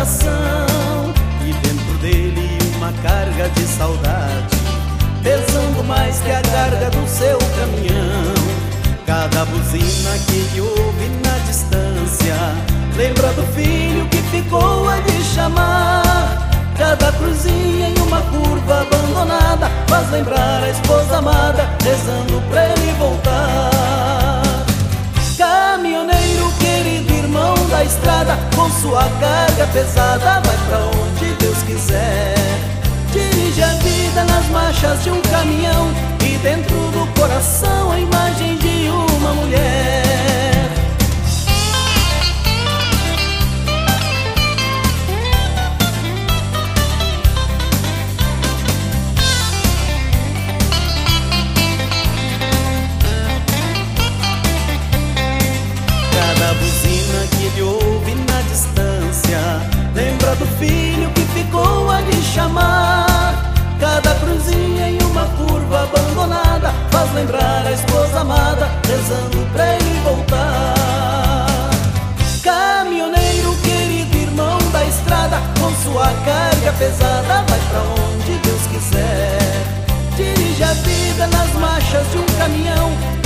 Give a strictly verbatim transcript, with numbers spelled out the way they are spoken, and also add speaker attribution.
Speaker 1: coração, e dentro dele uma carga de saudade, pesando mais que a carga do seu caminhão. Cada buzina que ele ouve na distância lembra do filho que ficou a lhe chamar. Cada cruzinha em uma curva abandonada faz lembrar a esposa amada, rezando pra ele voltar. Caminhoneiro, querido irmão da estrada, com sua carga pesada vai pra onde Deus quiser. Dirige a vida nas marchas de um caminhão, e dentro do coração a imagem de uma mulher. Cada buzina que ele ouve na distância lembra do filho que ficou a lhe chamar. Cada cruzinha em uma curva abandonada faz lembrar a esposa amada, rezando pra ele voltar. Caminhoneiro, querido irmão da estrada, com sua carga pesada vai pra onde Deus quiser. Dirige a vida nas marchas de um caminhão,